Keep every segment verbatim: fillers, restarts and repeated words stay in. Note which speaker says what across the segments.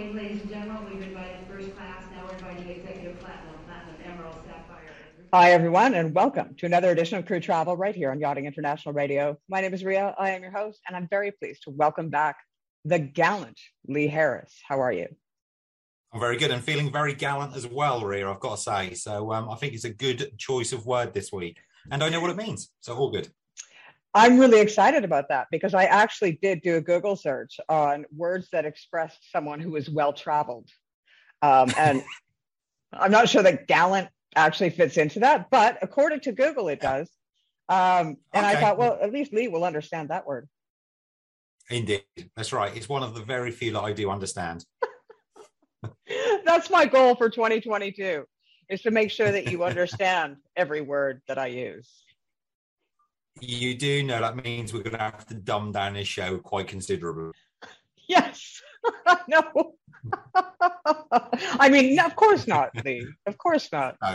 Speaker 1: morning, ladies and gentlemen. We've invited first class, now we're inviting executive platinum, platinum, emerald, sapphire.
Speaker 2: Hi, everyone, and welcome to another edition of Crew Travel right here on Yachting International Radio. My name is Ria. I am your host, and I'm very pleased to welcome back the gallant Lee Harris. How are you?
Speaker 3: I'm very good and feeling very gallant as well, Ria, I've got to say. So um, I think it's a good choice of word this week. And I know what it means, so all good.
Speaker 2: I'm really excited about that because I actually did do a Google search on words that expressed someone who was well-traveled. Um, and I'm not sure that gallant actually fits into that, but according to Google, it does. Um, and okay. I thought, well, at least Lee will understand that word.
Speaker 3: Indeed. That's right. It's one of the very few that I do understand.
Speaker 2: That's my goal for twenty twenty-two, is to make sure that you understand every word that I use.
Speaker 3: You do know that means we're going to have to dumb down this show quite considerably.
Speaker 2: Yes. No. I mean, of course not, Lee. Of course not.
Speaker 3: No,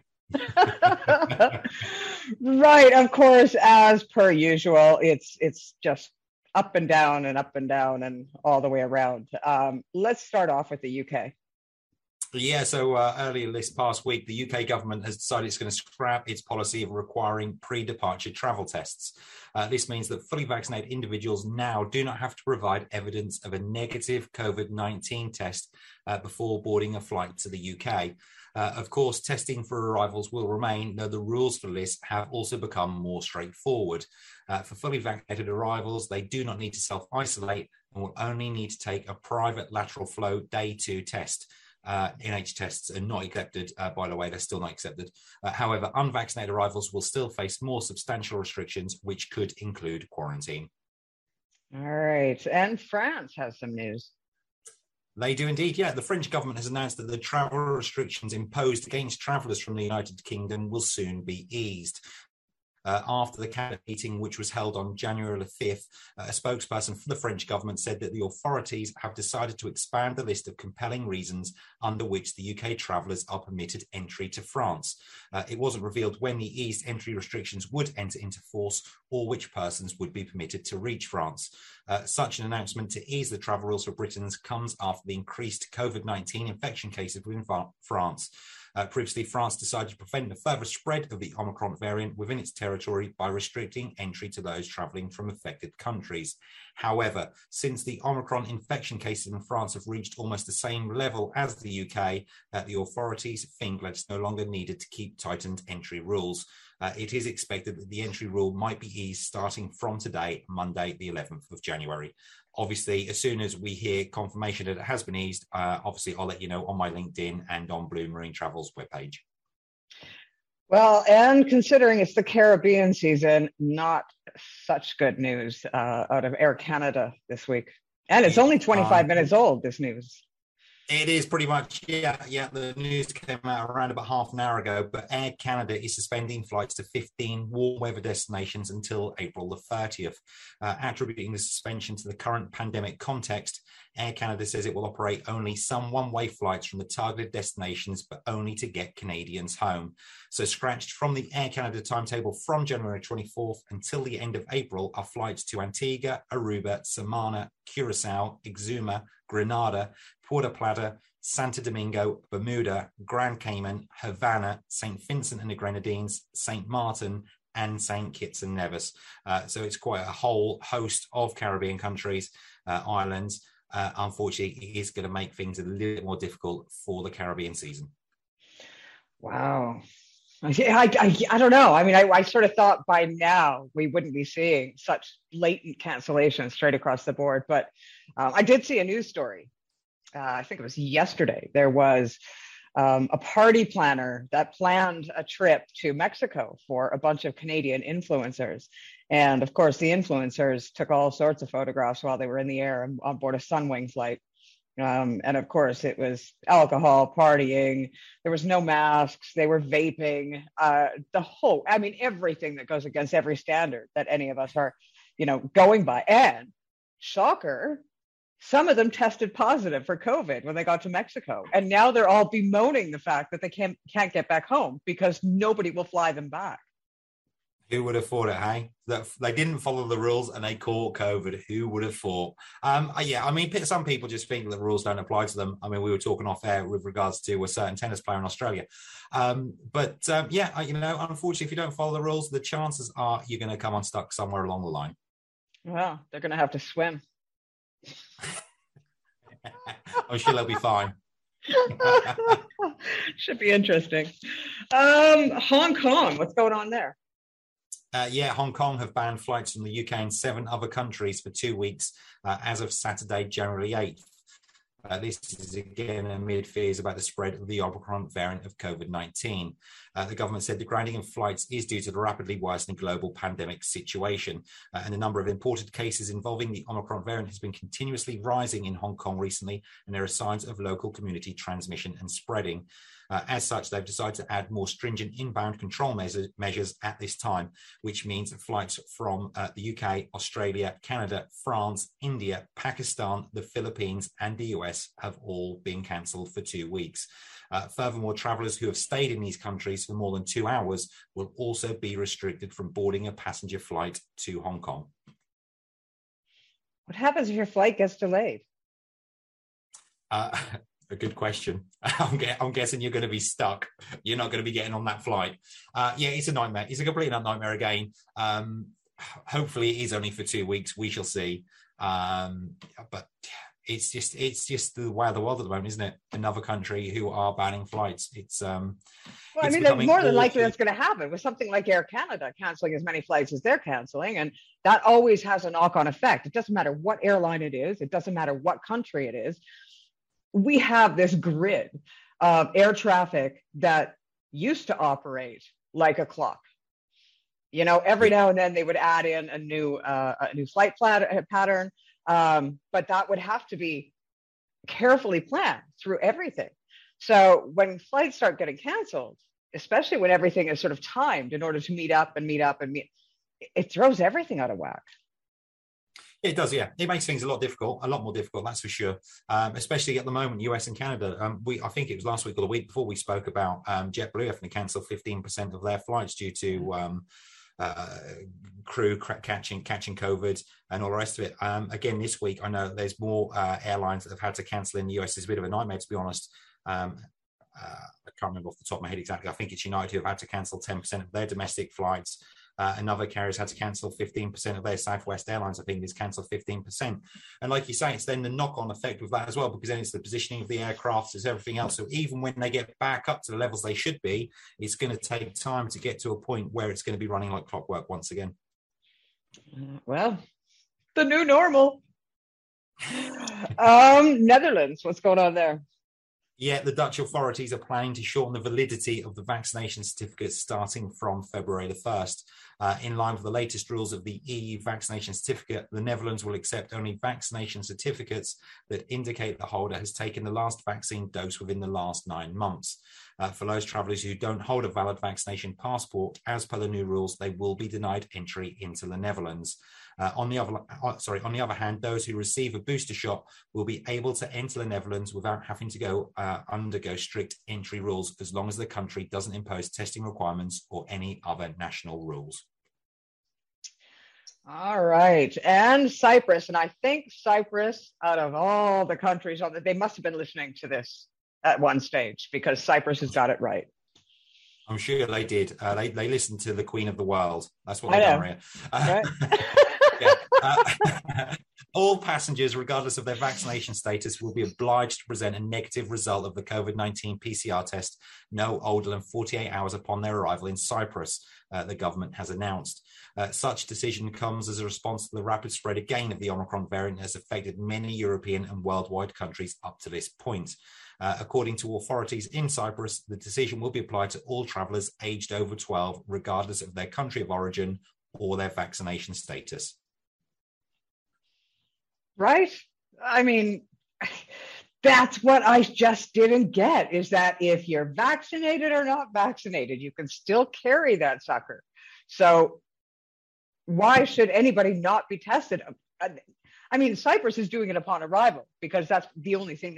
Speaker 3: no,
Speaker 2: no. Right. Of course, as per usual, it's it's just up and down and up and down and all the way around. Um, let's start off with the U K.
Speaker 3: Yeah, so uh, earlier this past week, the U K government has decided it's going to scrap its policy of requiring pre-departure travel tests. Uh, this means that fully vaccinated individuals now do not have to provide evidence of a negative COVID nineteen test uh, before boarding a flight to the U K. Uh, of course, testing for arrivals will remain, though the rules for this have also become more straightforward. Uh, for fully vaccinated arrivals, they do not need to self-isolate and will only need to take a private lateral flow day two test. Uh, N H tests are not accepted, uh, by the way, they're still not accepted. Uh, however, unvaccinated arrivals will still face more substantial restrictions, which could include quarantine.
Speaker 2: All right. And France has some news.
Speaker 3: They do indeed, yeah. The French government has announced that the travel restrictions imposed against travellers from the United Kingdom will soon be eased. Uh, after the cabinet meeting, which was held on January the fifth, uh, a spokesperson for the French government said that the authorities have decided to expand the list of compelling reasons under which the U K travellers are permitted entry to France. Uh, it wasn't revealed when the eased entry restrictions would enter into force or which persons would be permitted to reach France. Uh, such an announcement to ease the travel rules for Britons comes after the increased COVID nineteen infection cases within France. Uh, previously, France decided to prevent the further spread of the Omicron variant within its territory by restricting entry to those travelling from affected countries. However, since the Omicron infection cases in France have reached almost the same level as the U K, uh, the authorities think that it's no longer needed to keep tightened entry rules. Uh, it is expected that the entry rule might be eased starting from today, Monday, the eleventh of January. Obviously, as soon as we hear confirmation that it has been eased, uh, obviously I'll let you know on my LinkedIn and on Blue Marine Travel's webpage.
Speaker 2: Well, and considering it's the Caribbean season, not such good news uh, out of Air Canada this week. And it's only twenty-five um, minutes old, this news.
Speaker 3: It is pretty much, yeah, yeah. The news came out around about half an hour ago, but Air Canada is suspending flights to fifteen warm weather destinations until April the thirtieth. Uh, attributing the suspension to the current pandemic context, Air Canada says it will operate only some one-way flights from the targeted destinations, but only to get Canadians home. So scratched from the Air Canada timetable from January twenty-fourth until the end of April are flights to Antigua, Aruba, Samana, Curacao, Exuma, Grenada, Puerto Plata, Santo Domingo, Bermuda, Grand Cayman, Havana, Saint Vincent and the Grenadines, Saint Martin, and Saint Kitts and Nevis. Uh, so it's quite a whole host of Caribbean countries, uh, islands. Uh, unfortunately, it is going to make things a little bit more difficult for the Caribbean season.
Speaker 2: Wow. I, I, I don't know. I mean, I, I sort of thought by now we wouldn't be seeing such blatant cancellations straight across the board. But um, I did see a news story. Uh, I think it was yesterday. There was um, a party planner that planned a trip to Mexico for a bunch of Canadian influencers. And of course, the influencers took all sorts of photographs while they were in the air on board a Sunwing flight. Um, and of course, it was alcohol, partying. There was no masks. They were vaping. Uh, the whole, I mean, everything that goes against every standard that any of us are, you know, going by. And shocker, some of them tested positive for COVID when they got to Mexico. And now they're all bemoaning the fact that they can't can't get back home because nobody will fly them back.
Speaker 3: Who would have thought it, hey? That they didn't follow the rules and they caught COVID. Who would have thought? Um, yeah, I mean, some people just think that the rules don't apply to them. I mean, we were talking off air with regards to a certain tennis player in Australia. Um, but um, yeah, you know, unfortunately, if you don't follow the rules, the chances are you're going to come unstuck somewhere along the line.
Speaker 2: Well, they're going to have to swim.
Speaker 3: I'm sure they'll be fine.
Speaker 2: Should be interesting. Um, Hong Kong, what's going on there?
Speaker 3: Uh, yeah, Hong Kong have banned flights from the U K and seven other countries for two weeks uh, as of Saturday, January eighth. Uh, this is again amid fears about the spread of the Omicron variant of COVID nineteen. Uh, the government said the grounding of flights is due to the rapidly worsening global pandemic situation. Uh, and the number of imported cases involving the Omicron variant has been continuously rising in Hong Kong recently, and there are signs of local community transmission and spreading. Uh, as such, they've decided to add more stringent inbound control measures, measures at this time, which means that flights from uh, the U K, Australia, Canada, France, India, Pakistan, the Philippines, and the U S have all been cancelled for two weeks. Uh, furthermore, travellers who have stayed in these countries for more than two hours will also be restricted from boarding a passenger flight to Hong Kong.
Speaker 2: What happens if your flight gets delayed?
Speaker 3: Uh, A good question. I'm, get, I'm guessing you're going to be stuck. You're not going to be getting on that flight. Uh, yeah, it's a nightmare. It's a complete nightmare again. Um, hopefully, it is only for two weeks. We shall see. Um, but it's just it's just the way of the world at the moment, isn't it? Another country who are banning flights. It's um.
Speaker 2: Well,
Speaker 3: it's
Speaker 2: I mean, more than likely
Speaker 3: awful.
Speaker 2: that's going to happen with something like Air Canada canceling as many flights as they're canceling, and that always has a knock-on effect. It doesn't matter what airline it is. It doesn't matter what country it is. We have this grid of air traffic that used to operate like a clock. You know, every now and then they would add in a new uh, a new flight plat- pattern, um, but that would have to be carefully planned through everything. So when flights start getting canceled, especially when everything is sort of timed in order to meet up and meet up and meet, it throws everything out of whack.
Speaker 3: It does, yeah. It makes things a lot difficult, a lot more difficult, that's for sure. Um, especially at the moment, U S and Canada. Um, we, I think it was last week or the week before we spoke about um, JetBlue having to cancel fifteen percent of their flights due to um, uh, crew catching catching COVID and all the rest of it. Um, again, this week, I know there's more uh, airlines that have had to cancel in the U S. It's a bit of a nightmare, to be honest. Um, uh, I can't remember off the top of my head exactly. I think it's United who have had to cancel ten percent of their domestic flights. Uh, another carrier's had to cancel fifteen percent of their Southwest Airlines, I think, has cancelled fifteen percent. And like you say, it's then the knock-on effect with that as well, because then it's the positioning of the aircraft, it's everything else. So even when they get back up to the levels they should be, it's going to take time to get to a point where it's going to be running like clockwork once again.
Speaker 2: Well, the new normal. um, Netherlands, what's going on there?
Speaker 3: Yeah, the Dutch authorities are planning to shorten the validity of the vaccination certificates starting from February the first. Uh, in line with the latest rules of the E U vaccination certificate, the Netherlands will accept only vaccination certificates that indicate the holder has taken the last vaccine dose within the last nine months. Uh, for those travellers who don't hold a valid vaccination passport, as per the new rules, they will be denied entry into the Netherlands. Uh, on the other, uh, sorry, on the other hand, those who receive a booster shot will be able to enter the Netherlands without having to go uh, undergo strict entry rules, as long as the country doesn't impose testing requirements or any other national rules.
Speaker 2: All right, and Cyprus, and I think Cyprus, out of all the countries on the, they must have been listening to this at one stage, because Cyprus has got it right.
Speaker 3: I'm sure they did. Uh, they they listened to the Queen of the World. That's what
Speaker 2: I
Speaker 3: they
Speaker 2: know.
Speaker 3: done, Maria. Uh,
Speaker 2: Right?
Speaker 3: yeah. Uh, all passengers, regardless of their vaccination status, will be obliged to present a negative result of the COVID nineteen P C R test no older than forty-eight hours upon their arrival in Cyprus, uh, the government has announced. Uh, such decision comes as a response to the rapid spread again of the Omicron variant that has affected many European and worldwide countries up to this point. Uh, according to authorities in Cyprus, the decision will be applied to all travellers aged over twelve, regardless of their country of origin or their vaccination status.
Speaker 2: Right? I mean, that's what I just didn't get, is that if you're vaccinated or not vaccinated, you can still carry that sucker. So why should anybody not be tested? I mean, Cyprus is doing it upon arrival because that's the only thing that they can handle. But, you know, why can't they be testing before you get on a plane?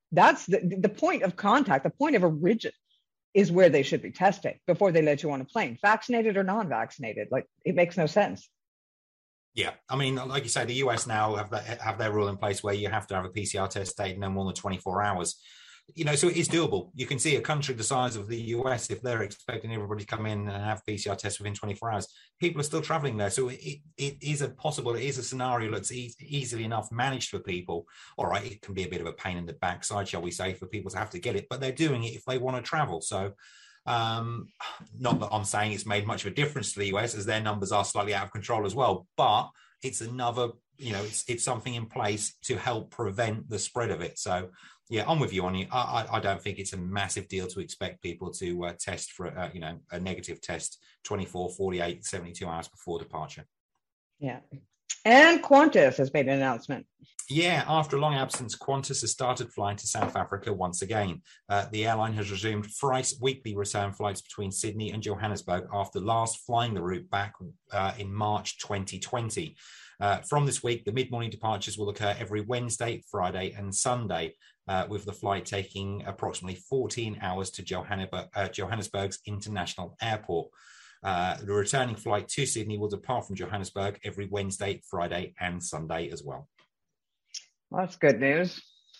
Speaker 2: That's the, the point of contact, the point of origin is where they should be testing before they let you on a plane, vaccinated or non-vaccinated. Like, it makes no sense.
Speaker 3: Yeah, I mean, like you say, the U S now have, the, have their rule in place where you have to have a P C R test taken no more than twenty-four hours. You know, so it is doable. You can see a country the size of the U S, if they're expecting everybody to come in and have P C R tests within twenty-four hours, people are still traveling there. So it, it is a possible, it is a scenario that's e- easily enough managed for people. All right, it can be a bit of a pain in the backside, shall we say, for people to have to get it, but they're doing it if they want to travel. So um, not that I'm saying it's made much of a difference to the U S, as their numbers are slightly out of control as well, but it's another, you know, it's it's something in place to help prevent the spread of it. So yeah, I'm with you on it. I, I don't think it's a massive deal to expect people to uh, test for, uh, you know, a negative test twenty-four, forty-eight, seventy-two hours before departure.
Speaker 2: Yeah. And Qantas has made an announcement.
Speaker 3: Yeah, after a long absence, Qantas has started flying to South Africa once again. Uh, the airline has resumed thrice weekly return flights between Sydney and Johannesburg after last flying the route back uh, in March twenty twenty. Uh, from this week, the mid-morning departures will occur every Wednesday, Friday and Sunday, uh, with the flight taking approximately fourteen hours to Johannesburg, uh, Johannesburg's International Airport. Uh, the returning flight to Sydney will depart from Johannesburg every Wednesday, Friday and Sunday as well.
Speaker 2: Well, that's good news.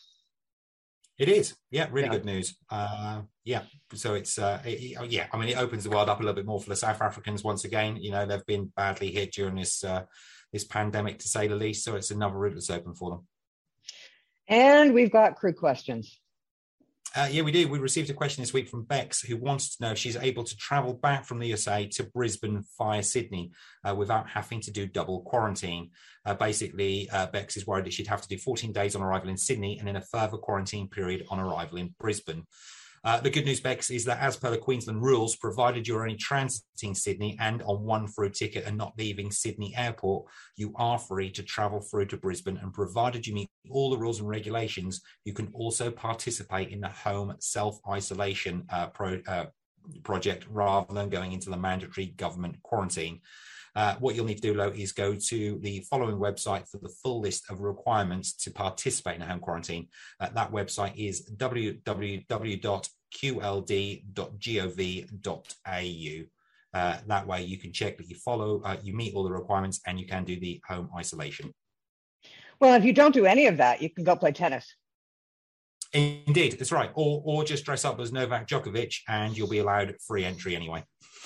Speaker 3: It is. Yeah, really
Speaker 2: yeah.
Speaker 3: good news. Uh, yeah. So it's, uh, it, yeah, I mean, it opens the world up a little bit more for the South Africans once again. You know, they've been badly hit during this, uh, this pandemic, to say the least. So it's another route that's open for them.
Speaker 2: And we've got crew questions.
Speaker 3: Uh, yeah, we do. We received a question this week from Bex, who wants to know if she's able to travel back from the U S A to Brisbane via Sydney uh, without having to do double quarantine. Uh, basically, uh, Bex is worried that she'd have to do fourteen days on arrival in Sydney and then a further quarantine period on arrival in Brisbane. Uh, the good news, Bex, is that as per the Queensland rules, provided you're only transiting Sydney and on one through ticket and not leaving Sydney Airport, you are free to travel through to Brisbane. And provided you meet all the rules and regulations, you can also participate in the home self-isolation uh, pro, uh, project rather than going into the mandatory government quarantine. Uh, what you'll need to do, though, is go to the following website for the full list of requirements to participate in a home quarantine. Uh, that website is w w w dot q l d dot gov dot a u. Uh, that way you can check that you follow, uh, you meet all the requirements, and you can do the home isolation.
Speaker 2: Well, if you don't do any of that, you can go play tennis.
Speaker 3: Indeed, that's right. Or, or just dress up as Novak Djokovic and you'll be allowed free entry anyway.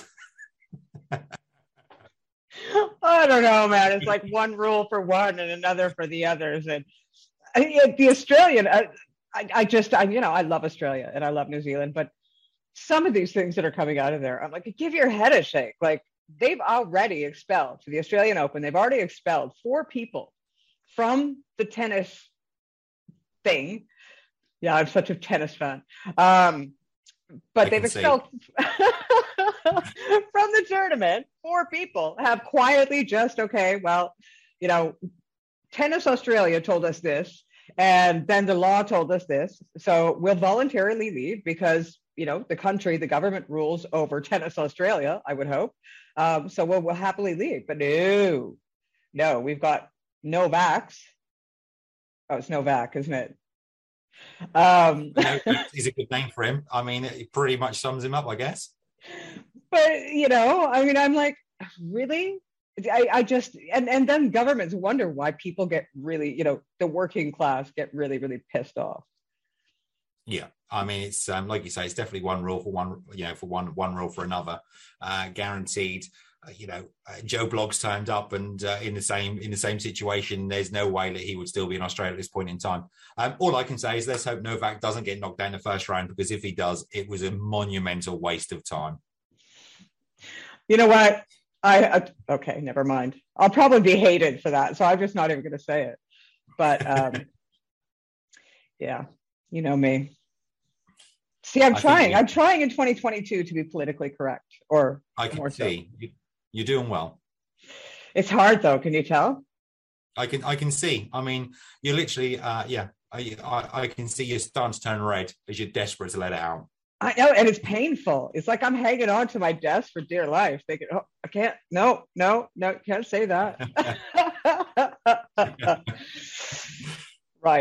Speaker 2: I don't know, man. It's like one rule for one and another for the others. And I, the Australian, I, I, I just, I, you know, I love Australia and I love New Zealand, but some of these things that are coming out of there, I'm like, give your head a shake. Like, they've already expelled for the Australian Open. They've already expelled four people from the tennis thing. Yeah, I'm such a tennis fan. Um, but I they've expelled from the tournament. Four people have quietly just, okay, well, you know, Tennis Australia told us this, and then the law told us this. So we'll voluntarily leave because, you know, the country, the government rules over Tennis Australia, I would hope. Um, so we'll, we'll happily leave. But no, no, we've got Novaks. Oh, it's Novak, isn't it? Um,
Speaker 3: He's a good name for him. I mean, it pretty much sums him up, I guess.
Speaker 2: But, you know, I mean, I'm like, really? I, I just, and, and then governments wonder why people get really, you know, the working class get really, really pissed off.
Speaker 3: Yeah, I mean, it's um, like you say, it's definitely one rule for one, you know, for one, one rule for another, uh, guaranteed. Uh, you know, uh, Joe Bloggs turned up and uh, in the same in the same situation. There's no way that he would still be in Australia at this point in time. Um, all I can say is let's hope Novak doesn't get knocked down in the first round, because if he does, it was a monumental waste of time.
Speaker 2: You know what? I, I okay, never mind. I'll probably be hated for that, so I'm just not even going to say it. But um, yeah, you know me. See, I'm I trying. I'm trying in twenty twenty-two to be politically correct, or
Speaker 3: I can
Speaker 2: more
Speaker 3: see
Speaker 2: so.
Speaker 3: You're doing well.
Speaker 2: It's hard though. Can you tell?
Speaker 3: I can. I can see. I mean, you're literally. Uh, yeah. I, I I can see you're starting to turn red as you're desperate to let it out.
Speaker 2: I know, and it's painful. It's like I'm hanging on to my desk for dear life, thinking, "Oh, I can't. No, no, no, can't say that." Right.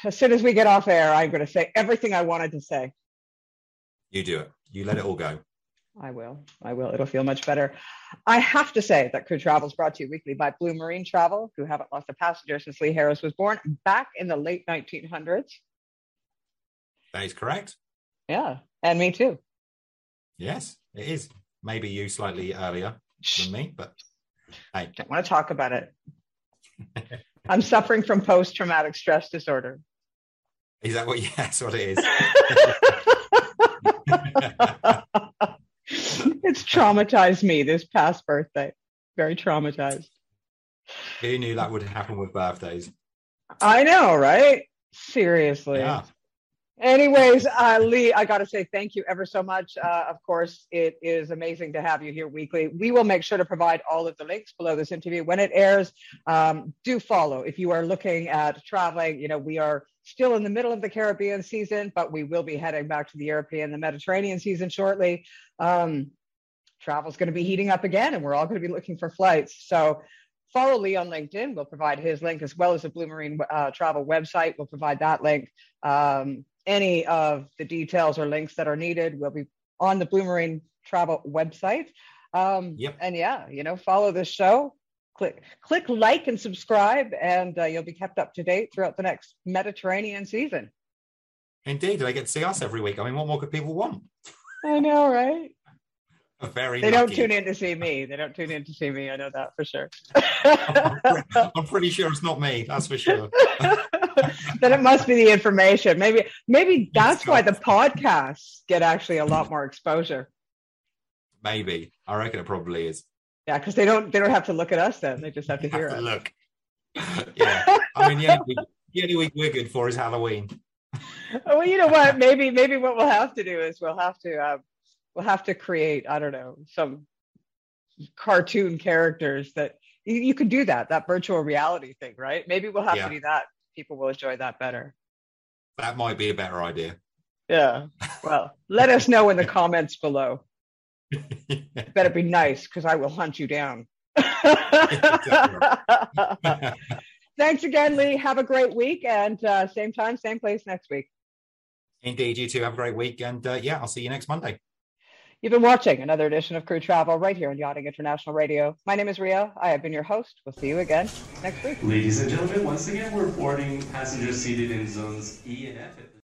Speaker 2: as soon as we get off air, I'm going to say everything I wanted to say.
Speaker 3: You do it. You let it all go.
Speaker 2: I will. I will. It'll feel much better. I have to say that Crew Travel is brought to you weekly by Blue Marine Travel, who haven't lost a passenger since Lee Harris was born back in the late nineteen hundreds.
Speaker 3: That is correct.
Speaker 2: Yeah. And me too.
Speaker 3: Yes, it is. Maybe you slightly earlier than me, but hey.
Speaker 2: Don't want to talk about it. I'm suffering from post-traumatic stress disorder.
Speaker 3: Is that what? Yeah, that's what it is.
Speaker 2: It's traumatized me this past birthday. Very traumatized.
Speaker 3: Who knew that would happen with birthdays?
Speaker 2: I know, right? Seriously.
Speaker 3: Yeah.
Speaker 2: Anyways, uh, Lee, I got to say thank you ever so much. Uh, of course, it is amazing to have you here weekly. We will make sure to provide all of the links below this interview when it airs. Um, do follow if you are looking at traveling. You know, we are still in the middle of the Caribbean season, but we will be heading back to the European, the Mediterranean season shortly. Um, travel's going to be heating up again, and we're all going to be looking for flights. So follow Lee on LinkedIn. We'll provide his link, as well as the Blue Marine uh, Travel website. We'll provide that link. Um, any of the details or links that are needed will be on the Blue Marine Travel website. Um,
Speaker 3: yep.
Speaker 2: And yeah, you know, follow this show. Click, click like and subscribe, and uh, you'll be kept up to date throughout the next Mediterranean season.
Speaker 3: Indeed, they get to see us every week. I mean, what more could people want?
Speaker 2: I know, right?
Speaker 3: Very
Speaker 2: they
Speaker 3: lucky.
Speaker 2: Don't tune in to see me. They don't tune in to see me. I know that for sure.
Speaker 3: I'm pretty sure it's not me. That's for sure.
Speaker 2: Then it must be the information. Maybe, maybe that's why the podcasts get actually a lot more exposure.
Speaker 3: Maybe. I reckon it probably is.
Speaker 2: Yeah, because they don't they don't have to look at us then. They just have to hear
Speaker 3: have to
Speaker 2: it.
Speaker 3: Look. Yeah. I mean, the only, week, the only week we're good for is Halloween.
Speaker 2: Well, you know what? Maybe maybe what we'll have to do is we'll have to uh, we'll have to create, I don't know, some cartoon characters that you, you could do that, that virtual reality thing, right? Maybe we'll have
Speaker 3: yeah.
Speaker 2: to do that. People will enjoy that better.
Speaker 3: That might be a better idea.
Speaker 2: Yeah. Well, let us know in the comments below. Better be nice, because I will hunt you down. Thanks again, Lee. Have a great week, and uh, same time, same place next week.
Speaker 3: Indeed, you too. Have a great week, and uh, yeah, I'll see you next Monday.
Speaker 2: You've been watching another edition of Crew Travel right here on Yachting International Radio. My name is Ria. I have been your host. We'll see you again next week.
Speaker 4: Ladies and gentlemen, once again, we're boarding passengers seated in zones E and F.